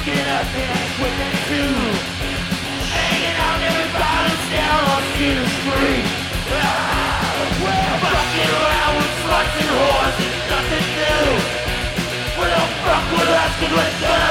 fucking up and with it too. Hanging out everybody's down on Cedar Street. We're fucking around with sluts and whores and nothing new. We don't fuck with us 'cause we're done